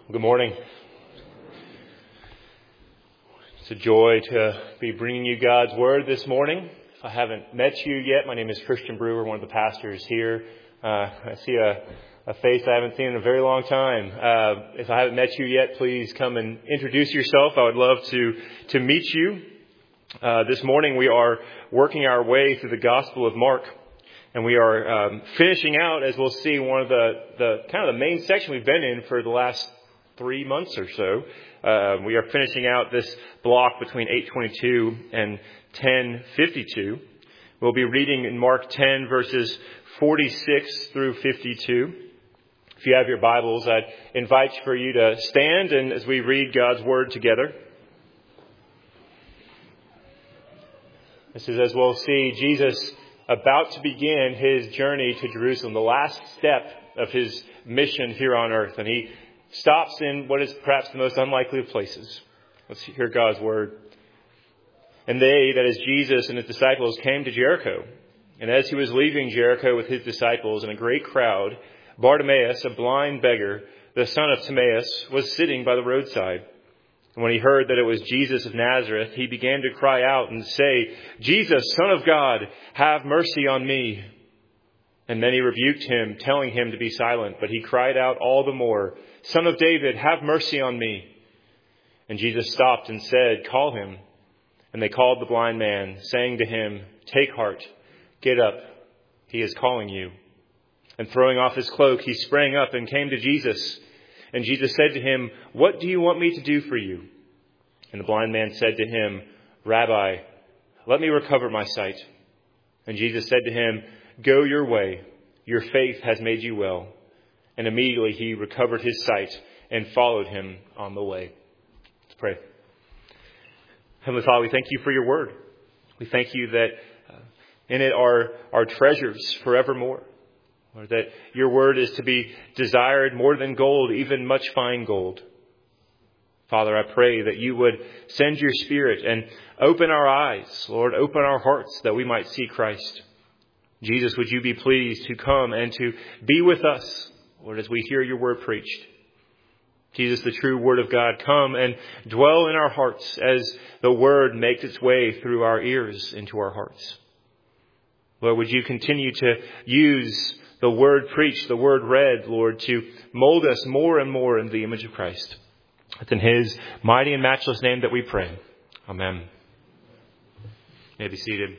Good morning. It's a joy to be bringing you God's Word this morning. If I haven't met you yet, my name is Christian Brewer, one of the pastors here. I see a face I haven't seen in a very long time. If I haven't met you yet, please come and introduce yourself. I would love to meet you. This morning we are working our way through the Gospel of Mark. And we are finishing out, as we'll see, one of the kind of the main section we've been in for the last 3 months or so. We are finishing out this block between 8:22 and 10:52. We'll be reading in Mark 10 verses 46 through 52. If you have your Bibles, I'd invite for you to stand and as we read God's Word together. This is, as we'll see, Jesus about to begin his journey to Jerusalem, the last step of his mission here on earth. And he stops in what is perhaps the most unlikely of places. Let's hear God's Word. And they, that is Jesus and his disciples, came to Jericho. And as he was leaving Jericho with his disciples and a great crowd, Bartimaeus, a blind beggar, the son of Timaeus, was sitting by the roadside. And when he heard that it was Jesus of Nazareth, he began to cry out and say, "Jesus, Son of God, have mercy on me." And many rebuked him, telling him to be silent. But he cried out all the more, "Son of David, have mercy on me." And Jesus stopped and said, "Call him." And they called the blind man, saying to him, "Take heart, get up, he is calling you." And throwing off his cloak, he sprang up and came to Jesus. And Jesus said to him, "What do you want me to do for you?" And the blind man said to him, "Rabbi, let me recover my sight." And Jesus said to him, "Go your way, your faith has made you well." And immediately he recovered his sight and followed him on the way. Let's pray. Heavenly Father, we thank you for your word. We thank you that in it are treasures forevermore. Or that your word is to be desired more than gold, even much fine gold. Father, I pray that you would send your Spirit and open our eyes, Lord, open our hearts that we might see Christ. Jesus, would you be pleased to come and to be with us, Lord, as we hear your word preached. Jesus, the true word of God, come and dwell in our hearts as the word makes its way through our ears into our hearts. Lord, would you continue to use the word preached, the word read, Lord, to mold us more and more in the image of Christ. It's in his mighty and matchless name that we pray. Amen. You may be seated.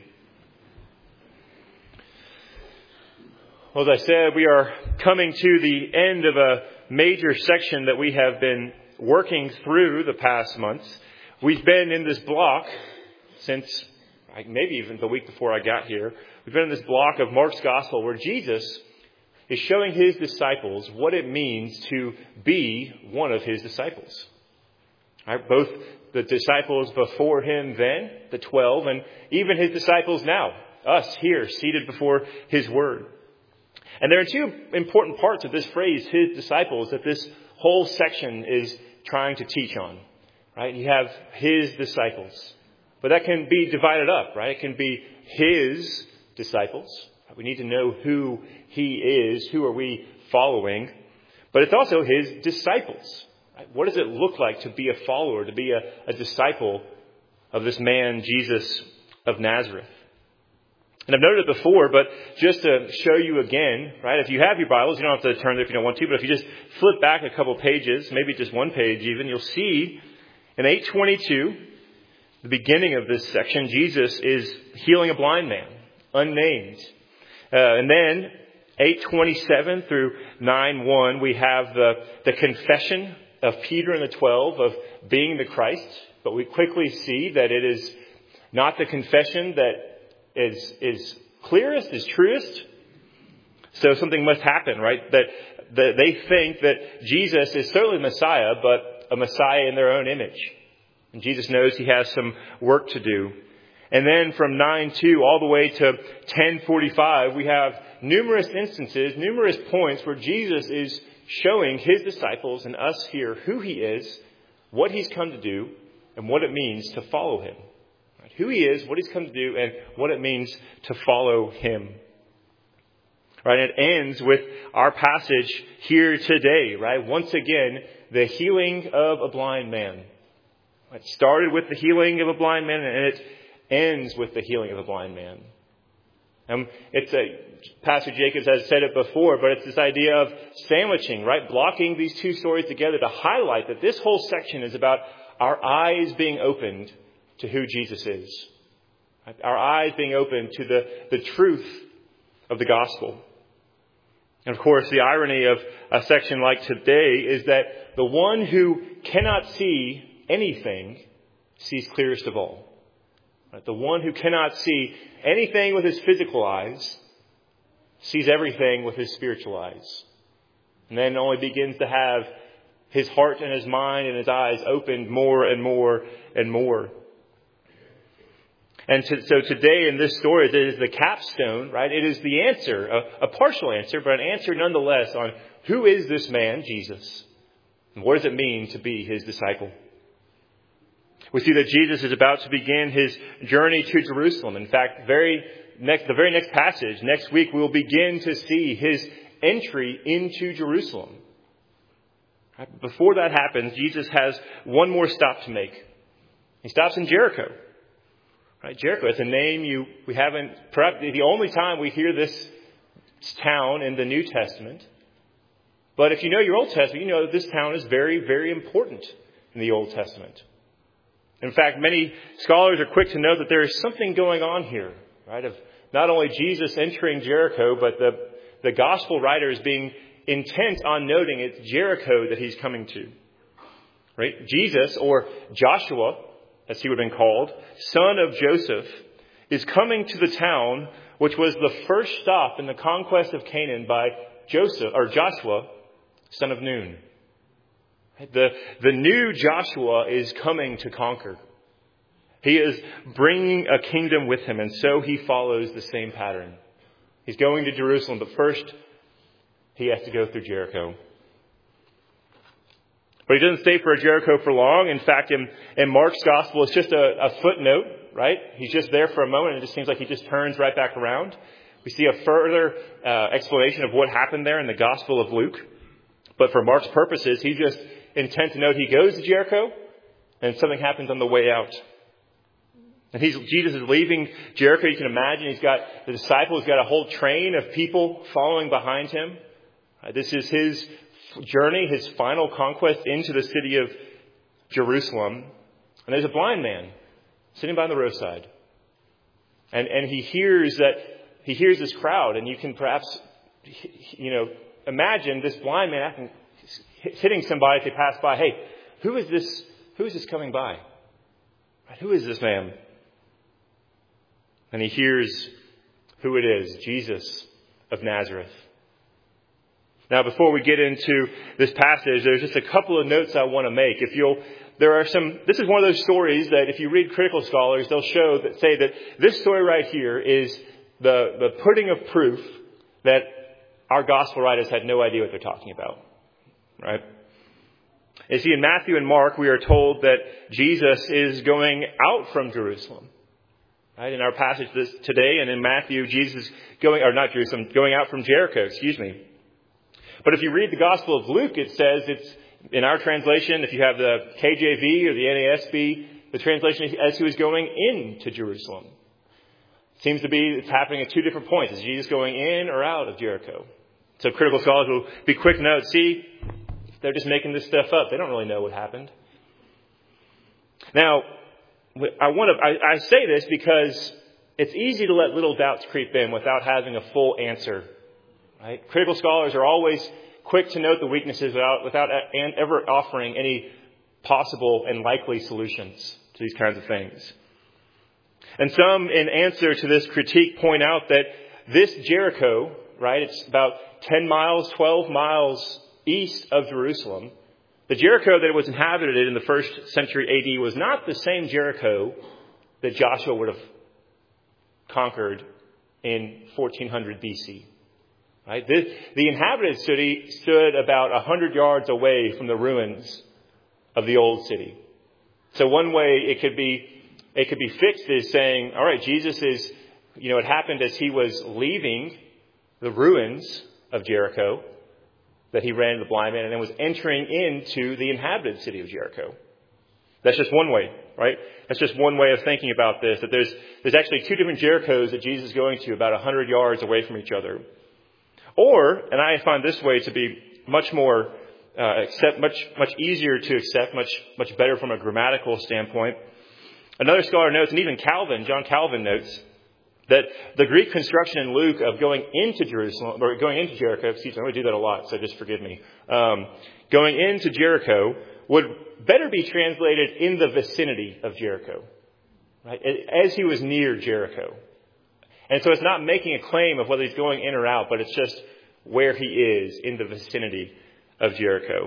Well, as I said, we are coming to the end of a major section that we have been working through the past months. We've been in this block since maybe even the week before I got here. We've been in this block of Mark's Gospel where Jesus is showing his disciples what it means to be one of his disciples. Right? Both the disciples before him then, the 12, and even his disciples now, us here, seated before his word. And there are two important parts of this phrase, his disciples, that this whole section is trying to teach on. Right? You have his disciples. But that can be divided up, right? It can be his disciples. We need to know who he is. Who are we following? But it's also his disciples. Right? What does it look like to be a follower, to be a disciple of this man, Jesus of Nazareth? And I've noted it before, but just to show you again, right? If you have your Bibles, you don't have to turn there if you don't want to, but if you just flip back a couple pages, maybe just one page even, you'll see in 8:22, the beginning of this section, Jesus is healing a blind man, unnamed. And then 8:27 through 9:1, we have the confession of Peter and the 12 of being the Christ. But we quickly see that it is not the confession that is clearest, is truest. So something must happen, right? That they think that Jesus is certainly Messiah, but a Messiah in their own image. And Jesus knows he has some work to do. And then from 9:2 all the way to 10:45, we have numerous instances, numerous points where Jesus is showing his disciples and us here who he is, what he's come to do, and what it means to follow him. Right? Who he is, what he's come to do, and what it means to follow him. Right? It ends with our passage here today, right? Once again, the healing of a blind man. It started with the healing of a blind man, and it ends with the healing of a blind man. Pastor Jacobs has said it before, but it's this idea of sandwiching, right? Blocking these two stories together to highlight that this whole section is about our eyes being opened to who Jesus is. Our eyes being opened to the truth of the gospel. And of course, the irony of a section like today is that the one who cannot see anything sees clearest of all. The one who cannot see anything with his physical eyes sees everything with his spiritual eyes. And then only begins to have his heart and his mind and his eyes opened more and more and more. And so today in this story, it is the capstone, right? It is the answer, a partial answer, but an answer nonetheless on who is this man, Jesus? And what does it mean to be his disciple? We see that Jesus is about to begin his journey to Jerusalem. In fact, the very next passage, next week, we will begin to see his entry into Jerusalem. Before that happens, Jesus has one more stop to make. He stops in Jericho. Right? Jericho, it's a name we haven't, perhaps the only time we hear this town in the New Testament. But if you know your Old Testament, you know that this town is very, very important in the Old Testament. In fact, many scholars are quick to note that there is something going on here, right? Of not only Jesus entering Jericho, but the gospel writer is being intent on noting it's Jericho that he's coming to. Right? Jesus, or Joshua, as he would have been called, son of Joseph, is coming to the town which was the first stop in the conquest of Canaan by Joshua, son of Nun. The new Joshua is coming to conquer. He is bringing a kingdom with him, and so he follows the same pattern. He's going to Jerusalem, but first he has to go through Jericho. But he doesn't stay for Jericho for long. In fact, in Mark's gospel, it's just a footnote, right? He's just there for a moment, and it just seems like he just turns right back around. We see a further explanation of what happened there in the Gospel of Luke. But for Mark's purposes, he's just intent to note he goes to Jericho, and something happens on the way out. And Jesus is leaving Jericho. You can imagine the disciples got a whole train of people following behind him. This is his journey, his final conquest into the city of Jerusalem. And there's a blind man sitting by the roadside. And he hears this crowd, and you can perhaps, imagine this blind man hitting somebody as they pass by. Hey, who is this coming by? Who is this man? And he hears who it is, Jesus of Nazareth. Now, before we get into this passage, there's just a couple of notes I want to make. This is one of those stories that if you read critical scholars, they'll say that this story right here is the putting of proof that our gospel writers had no idea what they're talking about. Right? You see, in Matthew and Mark, we are told that Jesus is going out from Jerusalem. Right? In our passage today, and in Matthew, Jesus going out from Jericho, But if you read the Gospel of Luke, it says it's, in our translation, if you have the KJV or the NASB, the translation is as he was going into Jerusalem. It seems to be it's happening at two different points. Is Jesus going in or out of Jericho? So critical scholars will be quick to note, see, they're just making this stuff up. They don't really know what happened. Now, I say this because it's easy to let little doubts creep in without having a full answer. Right? Critical scholars are always quick to note the weaknesses without ever offering any possible and likely solutions to these kinds of things. And some, in answer to this critique, point out that this Jericho, right, it's about 10 miles, 12 miles east of Jerusalem. The Jericho that was inhabited in the first century AD was not the same Jericho that Joshua would have conquered in 1400 BC. Right? The inhabited city stood about 100 yards away from the ruins of the old city. So one way it could be fixed is saying, all right, Jesus is, it happened as he was leaving the ruins of Jericho. that he ran into the blind man and then was entering into the inhabited city of Jericho. That's just one way, right? That's just one way of thinking about this, that there's actually two different Jerichos that Jesus is going to about 100 yards away from each other. Or, and I find this way to be much more much easier to accept, much better from a grammatical standpoint. Another scholar notes, and even John Calvin notes, that the Greek construction in Luke of going into Jerusalem, or going into Jericho, excuse me, I'm going to do that a lot, so just forgive me. Going into Jericho would better be translated in the vicinity of Jericho, right? As he was near Jericho. And so it's not making a claim of whether he's going in or out, but it's just where he is in the vicinity of Jericho.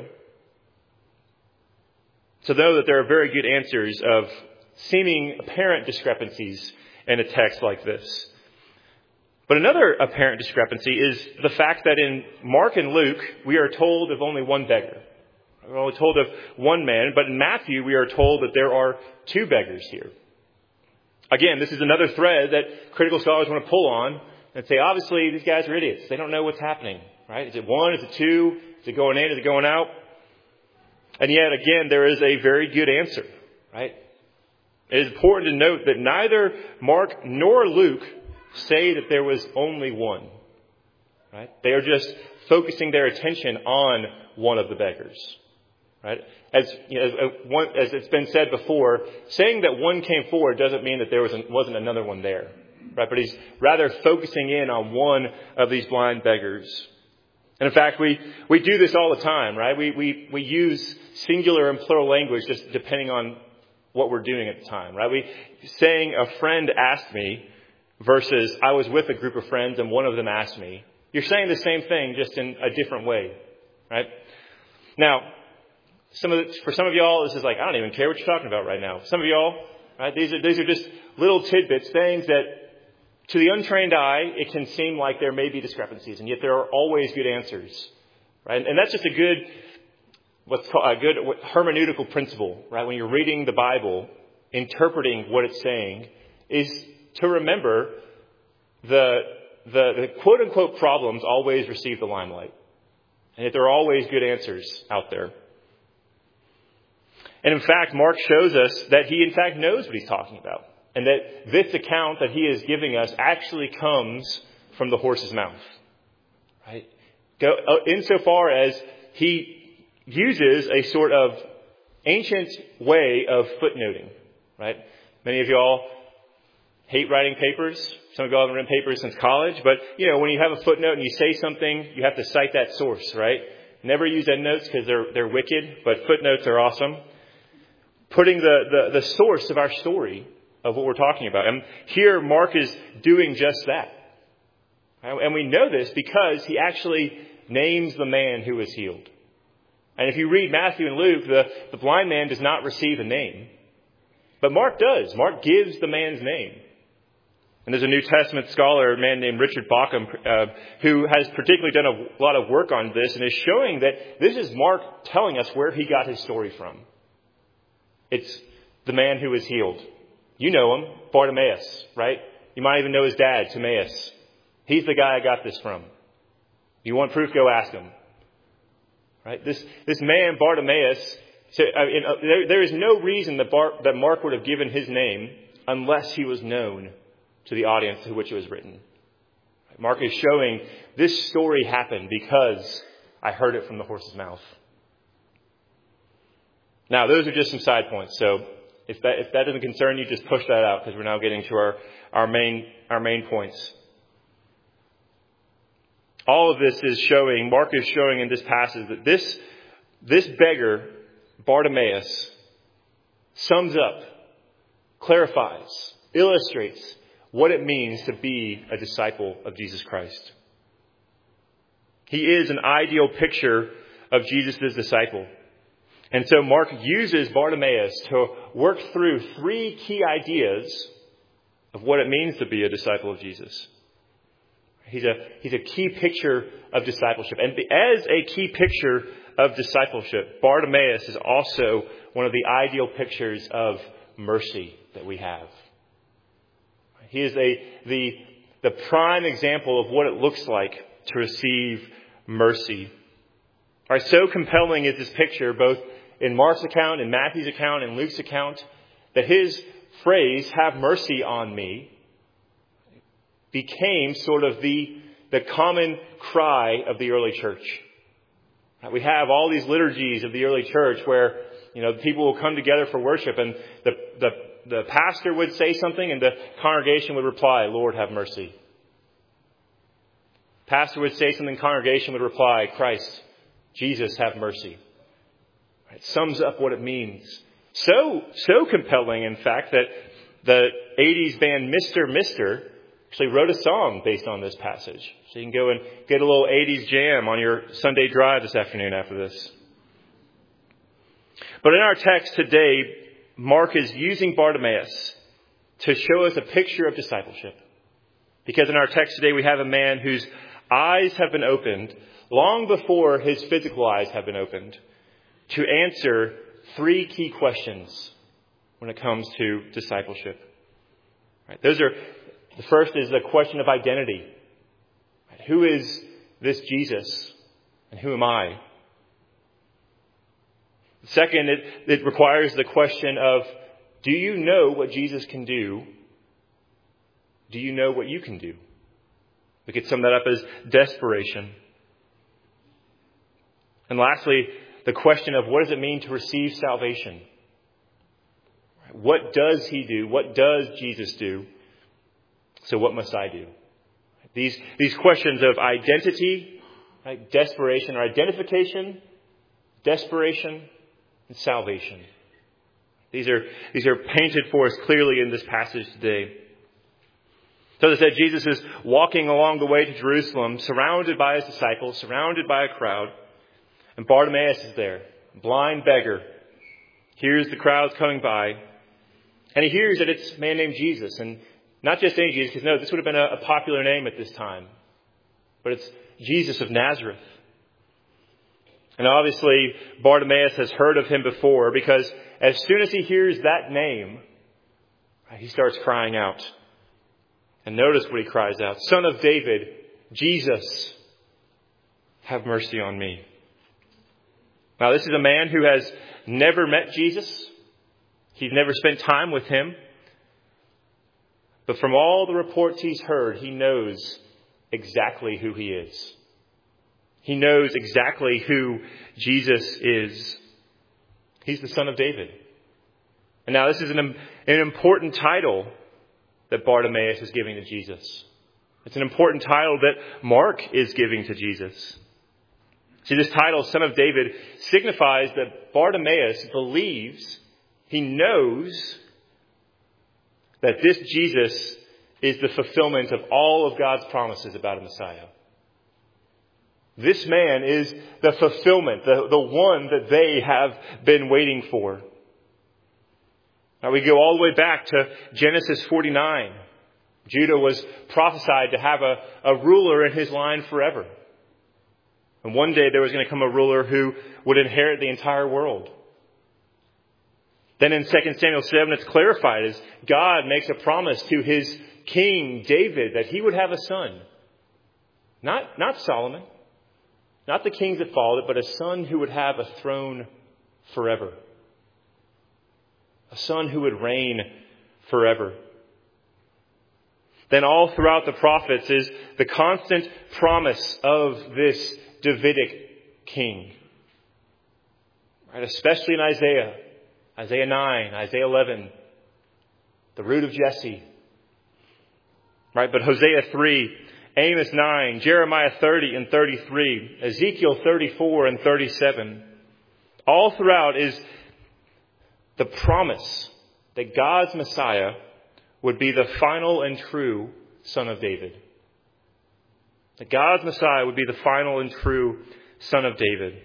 So know that there are very good answers of seeming apparent discrepancies in a text like this. But another apparent discrepancy is the fact that in Mark and Luke, we are told of only one beggar. We're only told of one man, but in Matthew, we are told that there are two beggars here. Again, this is another thread that critical scholars want to pull on and say, obviously, these guys are idiots. They don't know what's happening, right? Is it one? Is it two? Is it going in? Is it going out? And yet, again, there is a very good answer, right? It is important to note that neither Mark nor Luke say that there was only one, right? They are just focusing their attention on one of the beggars, right? As it's been said before, saying that one came forward doesn't mean that there wasn't another one there, right? But he's rather focusing in on one of these blind beggars. And in fact, we do this all the time, right? We use singular and plural language just depending on what we're doing at the time, right? Saying a friend asked me versus I was with a group of friends and one of them asked me. You're saying the same thing just in a different way, right? Now, for some of y'all, this is like, I don't even care what you're talking about right now. Some of y'all, right? These are just little tidbits, things that to the untrained eye, it can seem like there may be discrepancies, and yet there are always good answers, right? And that's just a good hermeneutical principle, right? When you're reading the Bible, interpreting what it's saying, is to remember the quote unquote problems always receive the limelight, and yet there are always good answers out there. And in fact, Mark shows us that he in fact knows what he's talking about. And that this account that he is giving us actually comes from the horse's mouth. Right? Insofar as he uses a sort of ancient way of footnoting. Right? Many of y'all hate writing papers. Some of y'all haven't written papers since college. But, when you have a footnote and you say something, you have to cite that source, right? Never use endnotes because they're wicked, but footnotes are awesome. Putting the source of our story of what we're talking about. And here Mark is doing just that. And we know this because he actually names the man who was healed. And if you read Matthew and Luke, the blind man does not receive a name. But Mark does. Mark gives the man's name. And there's a New Testament scholar, a man named Richard Bauckham, who has particularly done a lot of work on this and is showing that this is Mark telling us where he got his story from. It's the man who was healed. You know him, Bartimaeus, right? You might even know his dad, Timaeus. He's the guy I got this from. You want proof? Go ask him. Right? This man, Bartimaeus, there is no reason that Mark would have given his name unless he was known to the audience to which it was written. Mark is showing this story happened because I heard it from the horse's mouth. Now, those are just some side points, so if that doesn't concern you, just push that out because we're now getting to our main points. All of this is showing, Mark is showing in this passage that this beggar, Bartimaeus, sums up, clarifies, illustrates what it means to be a disciple of Jesus Christ. He is an ideal picture of Jesus' disciple. And so Mark uses Bartimaeus to work through three key ideas of what it means to be a disciple of Jesus. He's a key picture of discipleship. And as a key picture of discipleship, Bartimaeus is also one of the ideal pictures of mercy that we have. He is the prime example of what it looks like to receive mercy. All right, so compelling is this picture, both in Mark's account, in Matthew's account, and Luke's account, that his phrase, "have mercy on me," became sort of the common cry of the early church. We have all these liturgies of the early church where, people will come together for worship, and the pastor would say something and the congregation would reply, "Lord, have mercy." Pastor would say something, congregation would reply, "Christ, Jesus, have mercy." It sums up what it means. So compelling, in fact, that the 80s band Mr. actually wrote a song based on this passage. So you can go and get a little 80s jam on your Sunday drive this afternoon after this. But in our text today, Mark is using Bartimaeus to show us a picture of discipleship. Because in our text today, we have a man whose eyes have been opened long before his physical eyes have been opened to answer 3 key questions when it comes to discipleship. Right, the first is the question of identity. Right, who is this Jesus and who am I? Second, it requires the question of, do you know what Jesus can do? Do you know what you can do? We could sum that up as desperation. And lastly, the question of what does it mean to receive salvation? What does he do? What does Jesus do? So what must I do? These questions of identity, right, desperation, or identification, desperation, and salvation. These are painted for us clearly in this passage today. So as I said, Jesus is walking along the way to Jerusalem, surrounded by his disciples, surrounded by a crowd. And Bartimaeus is there, a blind beggar. Hears the crowds coming by. And he hears that it's a man named Jesus. And not just any Jesus, because no, this would have been a popular name at this time. But it's Jesus of Nazareth. And obviously, Bartimaeus has heard of him before, because as soon as he hears that name, he starts crying out. And notice what he cries out. "Son of David, Jesus, have mercy on me." Now, this is a man who has never met Jesus. He's never spent time with him. But from all the reports he's heard, he knows exactly who he is. He knows exactly who Jesus is. He's the Son of David. And now this is an important title that Bartimaeus is giving to Jesus. It's an important title that Mark is giving to Jesus. See, this title, Son of David, signifies that Bartimaeus believes, he knows that this Jesus is the fulfillment of all of God's promises about a Messiah. This man is the fulfillment, the one that they have been waiting for. Now we go all the way back to Genesis 49. Judah was prophesied to have a ruler in his line forever. And one day there was going to come a ruler who would inherit the entire world. Then in 2 Samuel 7, it's clarified as God makes a promise to his king David that he would have a son. Not Solomon, not the kings that followed it, but a son who would have a throne forever. A son who would reign forever. Then all throughout the prophets is the constant promise of this Davidic king. Right? Especially in Isaiah 9, Isaiah 11, the root of Jesse. Right? But Hosea 3, Amos 9, Jeremiah 30 and 33, Ezekiel 34 and 37. All throughout is the promise that God's Messiah would be the final and true Son of David. That God's Messiah would be the final and true Son of David.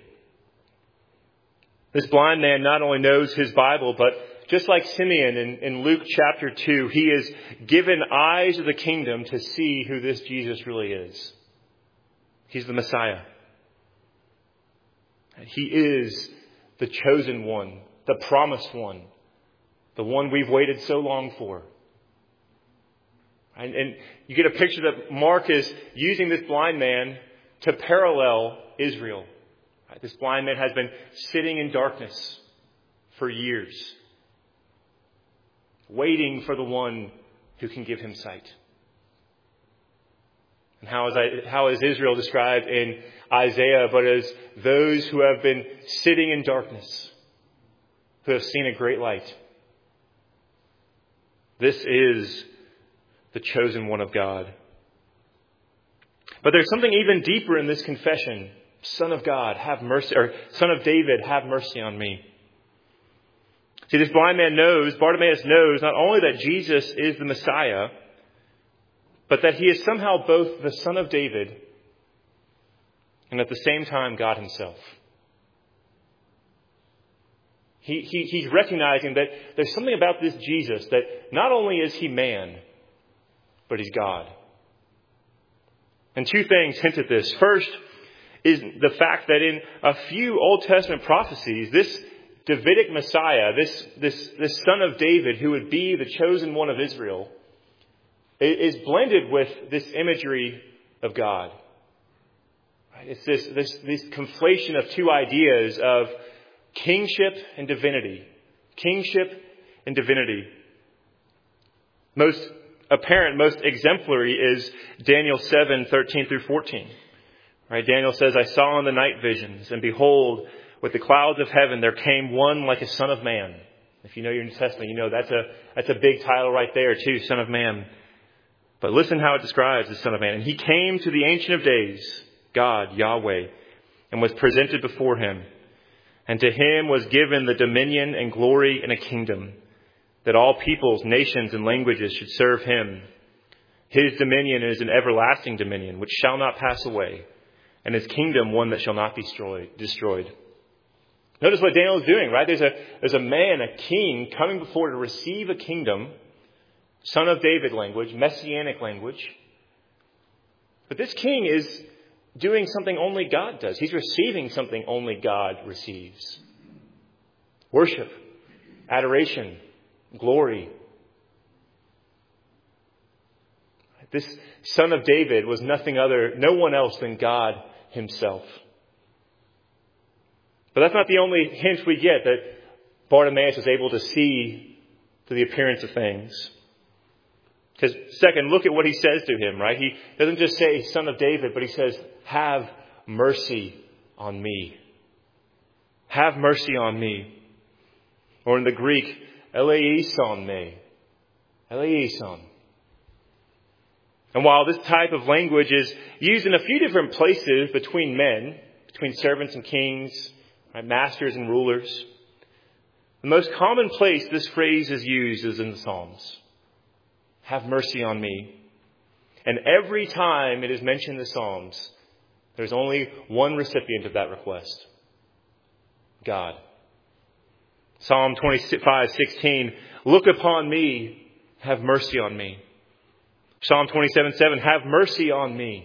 This blind man not only knows his Bible, but just like Simeon in Luke chapter 2, he is given eyes of the kingdom to see who this Jesus really is. He's the Messiah. He is the chosen one, the promised one, the one we've waited so long for. And you get a picture that Mark is using this blind man to parallel Israel. This blind man has been sitting in darkness for years, waiting for the one who can give him sight. And how is Israel described in Isaiah but as those who have been sitting in darkness, who have seen a great light? This is the chosen one of God. But there's something even deeper in this confession. Son of God, have mercy, or Son of David, have mercy on me. See, this blind man knows, Bartimaeus knows, not only that Jesus is the Messiah, but that he is somehow both the Son of David and at the same time God himself. He's recognizing that there's something about this Jesus that not only is he man, but he's God. And two things hint at this. First is the fact that in a few Old Testament prophecies, this Davidic Messiah, this son of David who would be the chosen one of Israel, is blended with this imagery of God. It's this conflation of two ideas of kingship and divinity. Kingship and divinity. Most apparent, most exemplary is Daniel 7:13 through 14. Right? Daniel says, I saw in the night visions, and behold, with the clouds of heaven there came one like a son of man. If you know your New Testament, you know that's a big title right there too, Son of Man. But listen how it describes the Son of Man. And he came to the Ancient of Days, God, Yahweh, and was presented before him. And to him was given the dominion and glory and a kingdom, that all peoples, nations, and languages should serve him. His dominion is an everlasting dominion, which shall not pass away, and his kingdom one that shall not be destroyed. Notice what Daniel is doing, right? There's a man, a king, coming before to receive a kingdom, Son of David language, messianic language. But this king is doing something only God does. He's receiving something only God receives. Worship, adoration, glory. This Son of David was no one else than God himself. But that's not the only hint we get that Bartimaeus was able to see through the appearance of things. Because second, look at what he says to him, right? He doesn't just say Son of David, but he says, have mercy on me. Have mercy on me. Or in the Greek, eleison me. Eleison. And while this type of language is used in a few different places between men, between servants and kings, right, masters and rulers, the most common place this phrase is used is in the Psalms. Have mercy on me. And every time it is mentioned in the Psalms, there's only one recipient of that request. God. Psalm 25:16, look upon me, have mercy on me. Psalm 27:7, have mercy on me.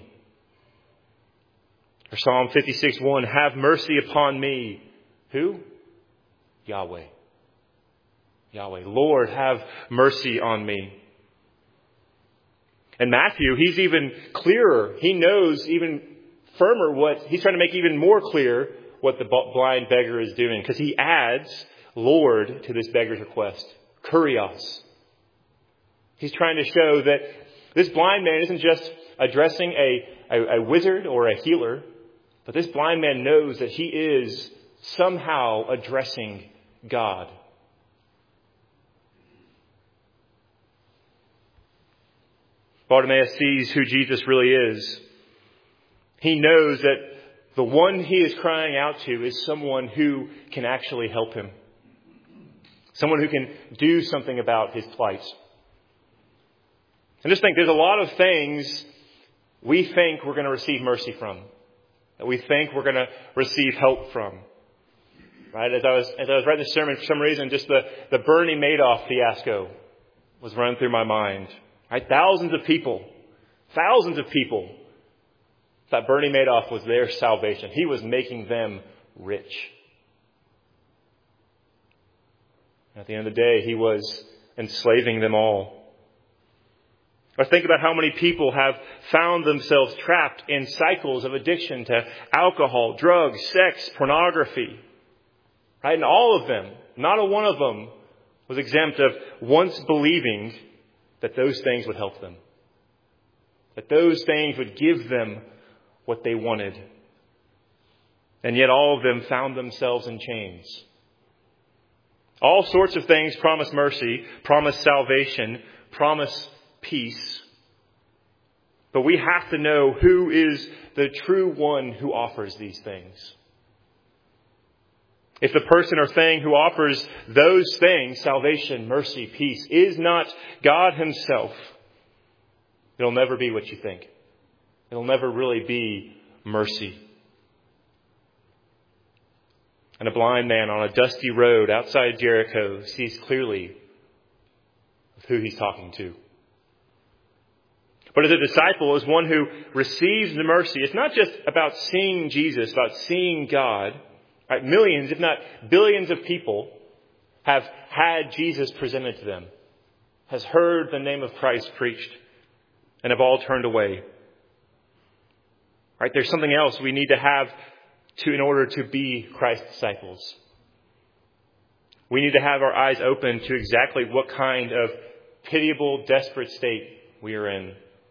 Or Psalm 56:1, have mercy upon me. Who? Yahweh. Yahweh. Lord, have mercy on me. And Matthew, he's even clearer. He knows even firmer he's trying to make even more clear what the blind beggar is doing. Because he adds Lord to this beggar's request. Kurios. He's trying to show that this blind man isn't just addressing a wizard or a healer, but this blind man knows that he is somehow addressing God. Bartimaeus sees who Jesus really is. He knows that the one he is crying out to is someone who can actually help him. Someone who can do something about his plight. And just think, there's a lot of things we think we're going to receive mercy from. That we think we're going to receive help from. Right? As I was writing this sermon, for some reason, just the Bernie Madoff fiasco was running through my mind. Right? Thousands of people thought Bernie Madoff was their salvation. He was making them rich. At the end of the day, he was enslaving them all. Or think about how many people have found themselves trapped in cycles of addiction to alcohol, drugs, sex, pornography. Right? And all of them, not a one of them, was exempt of once believing that those things would help them. That those things would give them what they wanted. And yet all of them found themselves in chains. All sorts of things promise mercy, promise salvation, promise peace. But we have to know who is the true one who offers these things. If the person or thing who offers those things, salvation, mercy, peace, is not God himself, it'll never be what you think. It'll never really be mercy. And a blind man on a dusty road outside Jericho sees clearly who he's talking to. But as a disciple, as one who receives the mercy, it's not just about seeing Jesus, about seeing God. Right? Millions, if not billions of people have had Jesus presented to them, has heard the name of Christ preached, and have all turned away. Right? There's something else we need to have in order to be Christ's disciples. We need to have our eyes open to exactly what kind of pitiable, desperate state we are in.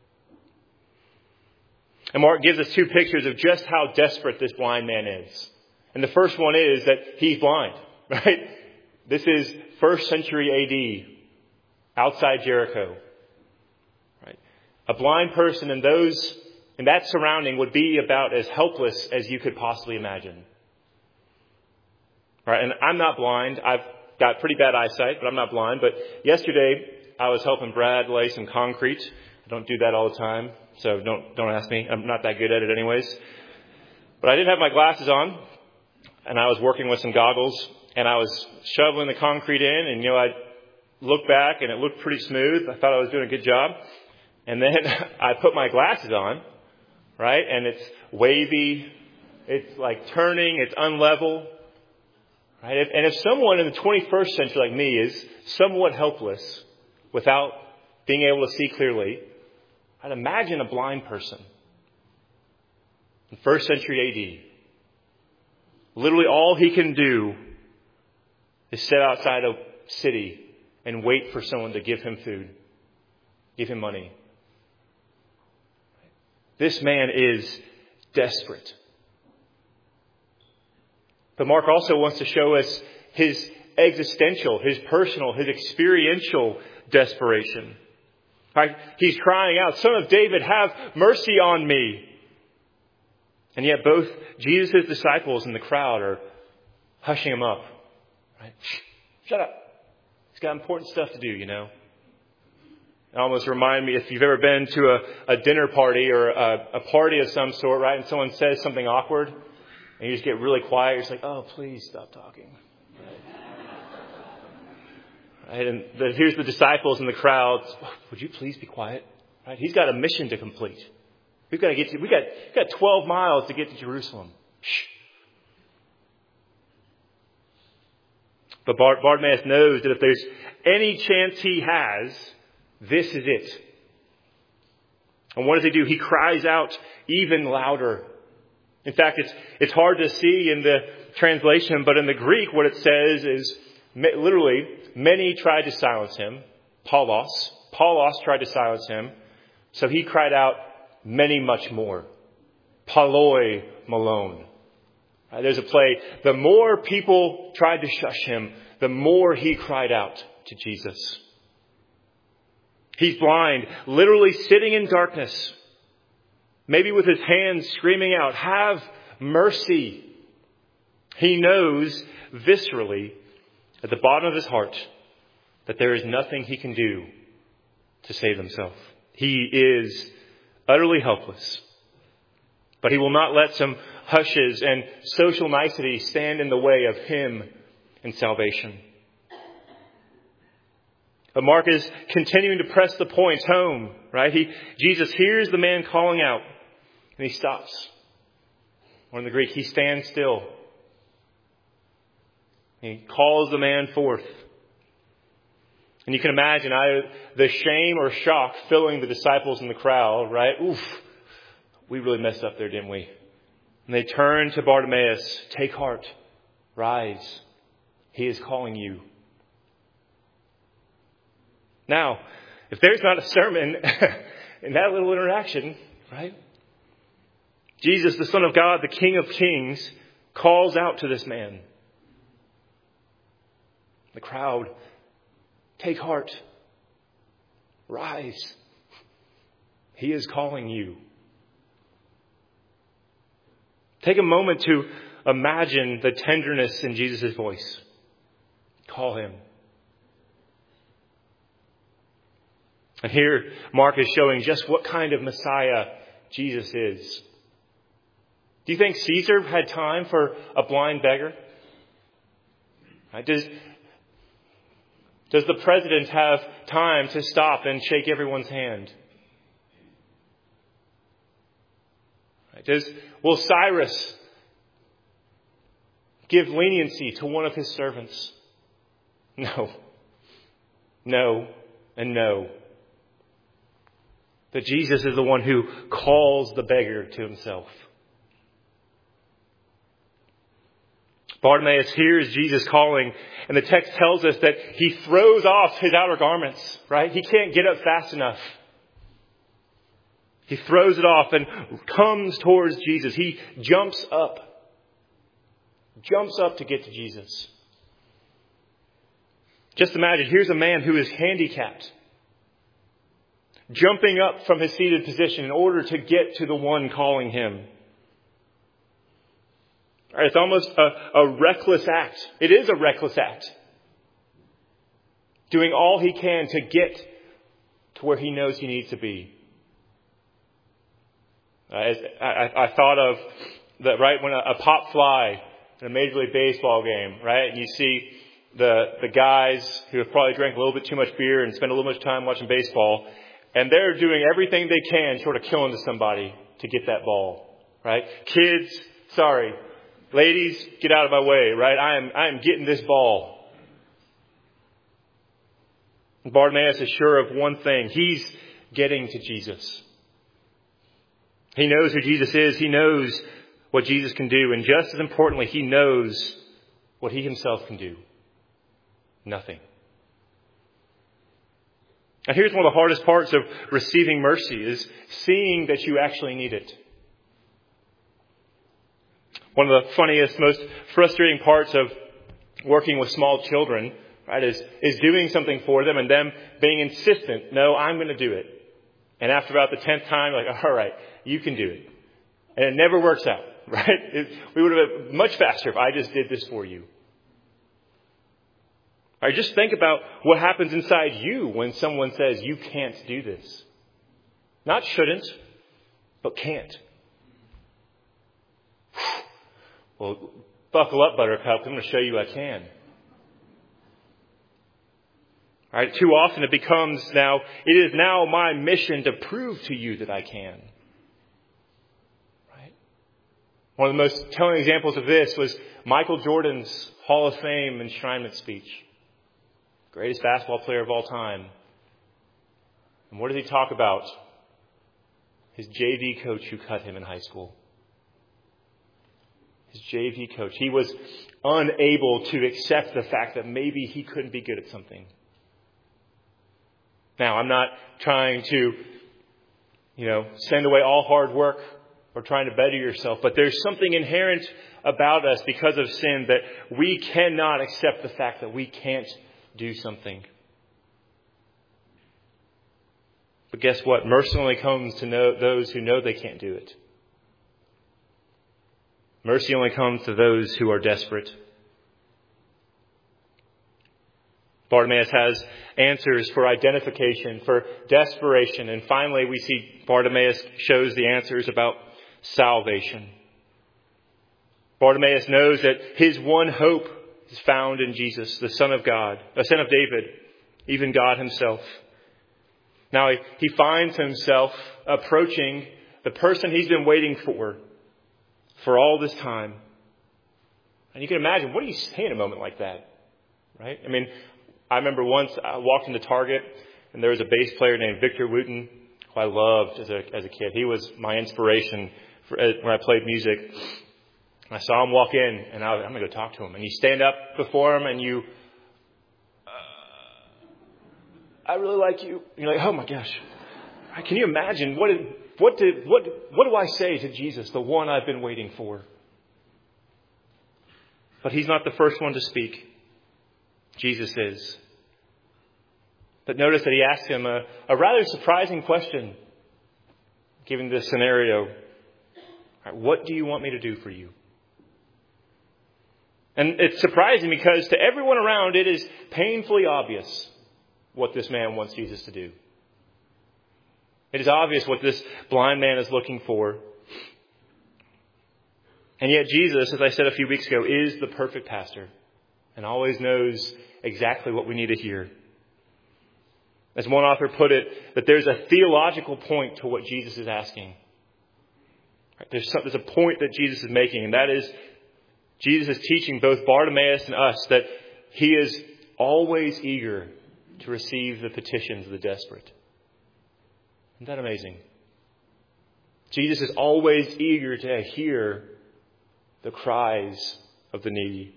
And Mark gives us two pictures of just how desperate this blind man is. And the first one is that he's blind, right? This is 1st century AD, outside Jericho. Right? A blind person in that surrounding would be about as helpless as you could possibly imagine. Right? And I'm not blind. I've got pretty bad eyesight, but I'm not blind. But yesterday, I was helping Brad lay some concrete. I don't do that all the time, so don't ask me. I'm not that good at it anyways. But I didn't have my glasses on, and I was working with some goggles, and I was shoveling the concrete in, and I looked back, and it looked pretty smooth. I thought I was doing a good job. And then I put my glasses on, right? And it's wavy. It's like turning. It's unlevel. Right? And if someone in the 21st century like me is somewhat helpless without being able to see clearly, I'd imagine a blind person in 1st century AD. Literally all he can do is sit outside a city and wait for someone to give him food, give him money. This man is desperate. But Mark also wants to show us his existential, his personal, his experiential desperation. Right? He's crying out, "Son of David, have mercy on me." And yet both Jesus' disciples and the crowd are hushing him up. Right? Shut up. He's got important stuff to do, It almost reminds me, if you've ever been to a dinner party or a party of some sort, right? And someone says something awkward and you just get really quiet. You're just like, "Oh, please stop talking." Right? And here's the disciples and the crowd. "Would you please be quiet?" Right? He's got a mission to complete. We got 12 miles to get to Jerusalem. Shh. But Bartimaeus knows that if there's any chance he has, this is it. And what does he do? He cries out even louder. In fact, it's hard to see in the translation, but in the Greek, what it says is literally, many tried to silence him. Paulos tried to silence him. So he cried out, "Many much more." Paloi malone. There's a play. The more people tried to shush him, the more he cried out to Jesus. He's blind, literally sitting in darkness, maybe with his hands screaming out, "Have mercy." He knows viscerally at the bottom of his heart that there is nothing he can do to save himself. He is utterly helpless. But he will not let some hushes and social niceties stand in the way of him and salvation. But Mark is continuing to press the points home, right? Jesus hears the man calling out and he stops. Or in the Greek, he stands still. He calls the man forth. And you can imagine the shame or shock filling the disciples in the crowd, right? Oof, we really messed up there, didn't we? And they turn to Bartimaeus, take heart, rise. He is calling you. Now, if there's not a sermon in that little interaction, right? Jesus, the Son of God, the King of Kings, calls out to this man. The crowd, take heart. Rise. He is calling you. Take a moment to imagine the tenderness in Jesus' voice. Call him. And here Mark is showing just what kind of Messiah Jesus is. Do you think Caesar had time for a blind beggar? Right? Does the president have time to stop and shake everyone's hand? Right? Will Cyrus give leniency to one of his servants? No. No and no. But Jesus is the one who calls the beggar to himself. Bartimaeus hears Jesus calling, and the text tells us that he throws off his outer garments, right? He can't get up fast enough. He throws it off and comes towards Jesus. He jumps up to get to Jesus. Just imagine, here's a man who is handicapped, jumping up from his seated position in order to get to the one calling him. It's almost a reckless act. It is a reckless act. Doing all he can to get to where he knows he needs to be. I thought of that, right, when a pop fly in a Major League Baseball game, right, and you see the guys who have probably drank a little bit too much beer and spent a little much time watching baseball, and they're doing everything they can short of killing to somebody to get that ball, right? Kids, sorry. Ladies, get out of my way, right? I am getting this ball. Bartimaeus is sure of one thing. He's getting to Jesus. He knows who Jesus is. He knows what Jesus can do. And just as importantly, he knows what he himself can do. Nothing. And here's one of the hardest parts of receiving mercy is seeing that you actually need it. One of the funniest, most frustrating parts of working with small children, right, is doing something for them and them being insistent, no, I'm going to do it. And after about the 10th time, like, all right, you can do it. And it never works out, right? We would have been much faster if I just did this for you. All right, just think about what happens inside you when someone says you can't do this. Not shouldn't, but can't. Well, buckle up, Buttercup. I'm going to show you I can. All right, too often it is now my mission to prove to you that I can. Right? One of the most telling examples of this was Michael Jordan's Hall of Fame enshrinement speech. Greatest basketball player of all time. And what does he talk about? His JV coach who cut him in high school. His JV coach. He was unable to accept the fact that maybe he couldn't be good at something. Now, I'm not trying to, send away all hard work or trying to better yourself, but there's something inherent about us because of sin that we cannot accept the fact that we can't do something. But guess what? Mercy only comes to those who know they can't do it. Mercy only comes to those who are desperate. Bartimaeus has answers for identification, for desperation. And finally, we see Bartimaeus shows the answers about salvation. Bartimaeus knows that his one hope is found in Jesus, the Son of God, the Son of David, even God himself. Now he finds himself approaching the person he's been waiting for all this time. And you can imagine, what do you say in a moment like that? Right? I mean, I remember once I walked into Target and there was a bass player named Victor Wooten who I loved as a kid. He was my inspiration when I played music. I saw him walk in and I'm going to go talk to him. And you stand up before him and you, I really like you. And you're like, oh my gosh. Can you imagine what do I say to Jesus, the one I've been waiting for? But he's not the first one to speak. Jesus is. But notice that he asks him a rather surprising question, given this scenario. What do you want me to do for you? And it's surprising because to everyone around, it is painfully obvious what this man wants Jesus to do. It is obvious what this blind man is looking for. And yet Jesus, as I said a few weeks ago, is the perfect pastor and always knows exactly what we need to hear. As one author put it, that there's a theological point to what Jesus is asking. There's a point that Jesus is making, and that is Jesus is teaching both Bartimaeus and us that he is always eager to receive the petitions of the desperate. Isn't that amazing? Jesus is always eager to hear the cries of the needy.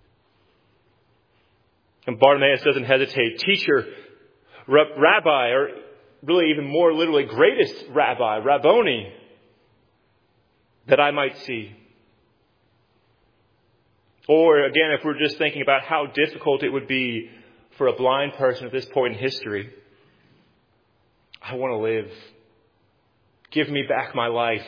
And Bartimaeus doesn't hesitate. Teacher, Rabbi, or really even more literally, greatest Rabbi, Rabboni, that I might see. Or again, if we're just thinking about how difficult it would be for a blind person at this point in history, I want to live. Give me back my life.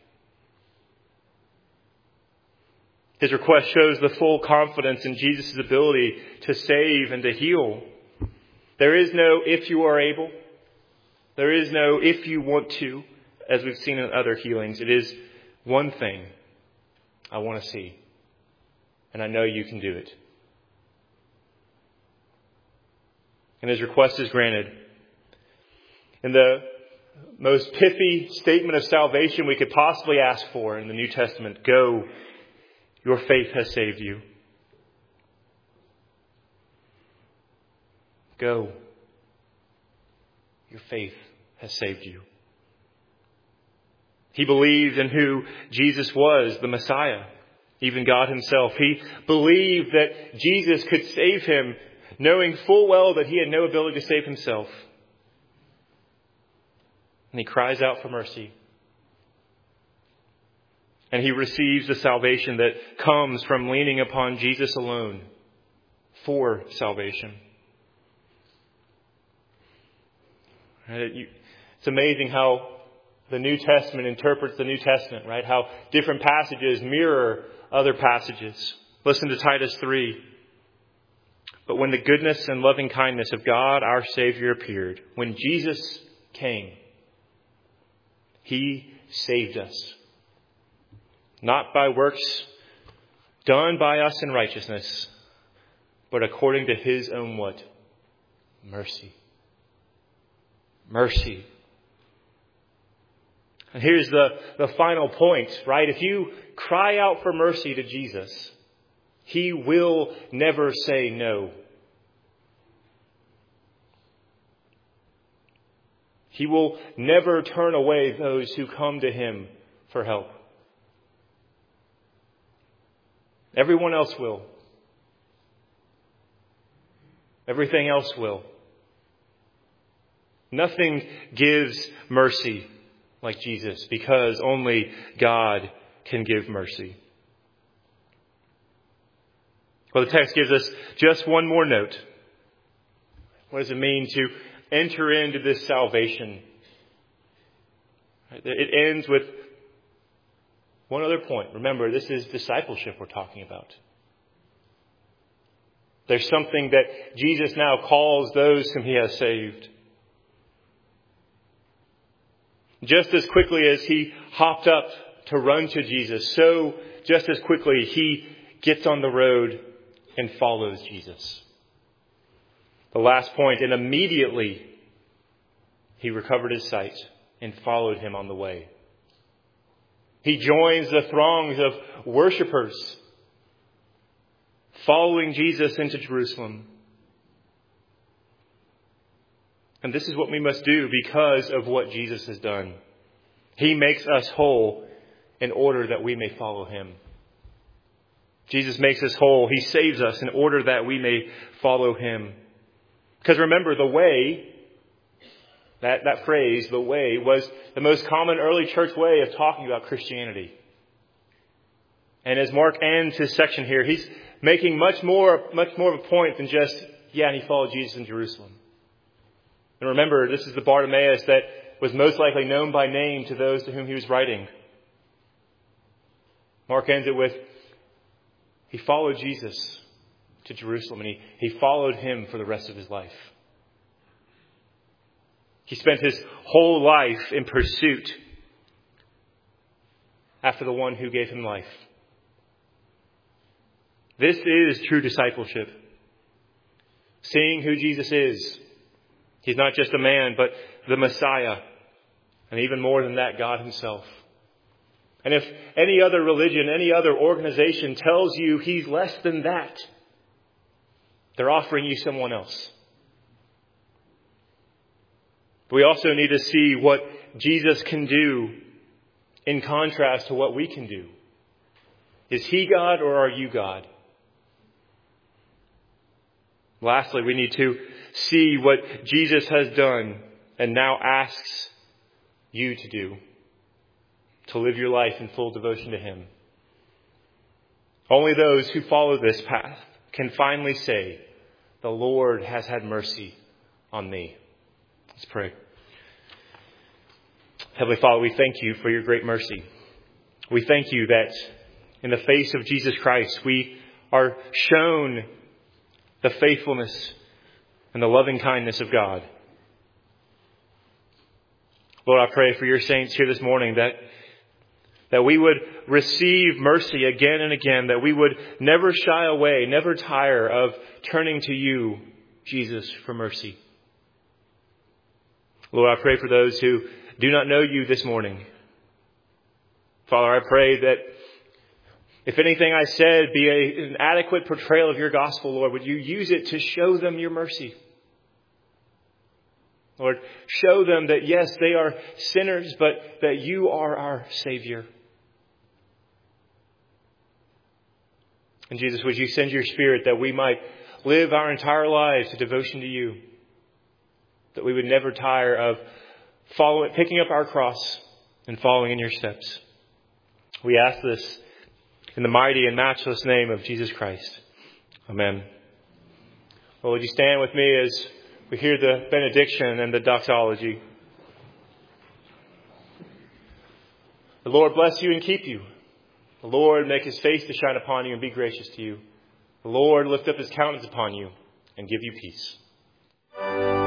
His request shows the full confidence in Jesus' ability to save and to heal. There is no if you are able. There is no if you want to, as we've seen in other healings. It is one thing I want to see. And I know you can do it. And his request is granted. In the most pithy statement of salvation we could possibly ask for in the New Testament, go, your faith has saved you. Go, your faith has saved you. He believed in who Jesus was, the Messiah, even God himself. He believed that Jesus could save him, knowing full well that he had no ability to save himself. And he cries out for mercy. And he receives the salvation that comes from leaning upon Jesus alone for salvation. It's amazing how the New Testament interprets the New Testament, right? How different passages mirror other passages. Listen to Titus 3. But when the goodness and loving kindness of God, our Savior, appeared, when Jesus came, he saved us. Not by works done by us in righteousness, but according to his own what? Mercy. Mercy. And here's the final point, right? If you cry out for mercy to Jesus, he will never say no. He will never turn away those who come to him for help. Everyone else will. Everything else will. Nothing gives mercy like Jesus, because only God can give mercy. Well, the text gives us just one more note. What does it mean to enter into this salvation? It ends with one other point. Remember, this is discipleship we're talking about. There's something that Jesus now calls those whom he has saved. Just as quickly as he hopped up to run to Jesus, so just as quickly he gets on the road and follows Jesus. The last point, and immediately he recovered his sight and followed him on the way. He joins the throngs of worshipers following Jesus into Jerusalem. And this is what we must do because of what Jesus has done. He makes us whole in order that we may follow him. Jesus makes us whole. He saves us in order that we may follow him. Because remember, the way, that phrase, the way, was the most common early church way of talking about Christianity. And as Mark ends his section here, he's making much more of a point than just, and he followed Jesus in Jerusalem. And remember, this is the Bartimaeus that was most likely known by name to those to whom he was writing. Mark ends it with, he followed Jesus to Jerusalem, and he followed him for the rest of his life. He spent his whole life in pursuit after the one who gave him life. This is true discipleship. Seeing who Jesus is. He's not just a man, but the Messiah. And even more than that, God himself. And if any other religion, any other organization tells you he's less than that, they're offering you someone else. We also need to see what Jesus can do in contrast to what we can do. Is he God or are you God? Lastly, we need to see what Jesus has done and now asks you to do. To live your life in full devotion to him. Only those who follow this path can finally say, the Lord has had mercy on me. Let's pray. Heavenly Father, we thank you for your great mercy. We thank you that in the face of Jesus Christ, we are shown the faithfulness and the loving kindness of God. Lord, I pray for your saints here this morning that we would receive mercy again and again, that we would never shy away, never tire of turning to you, Jesus, for mercy. Lord, I pray for those who do not know you this morning. Father, I pray that if anything I said be an adequate portrayal of your gospel, Lord, would you use it to show them your mercy? Lord, show them that yes, they are sinners, but that you are our Savior. And Jesus, would you send your Spirit that we might live our entire lives to devotion to you? That we would never tire of picking up our cross and following in your steps. We ask this in the mighty and matchless name of Jesus Christ. Amen. Well, would you stand with me as we hear the benediction and the doxology? The Lord bless you and keep you. The Lord make his face to shine upon you and be gracious to you. The Lord lift up his countenance upon you and give you peace.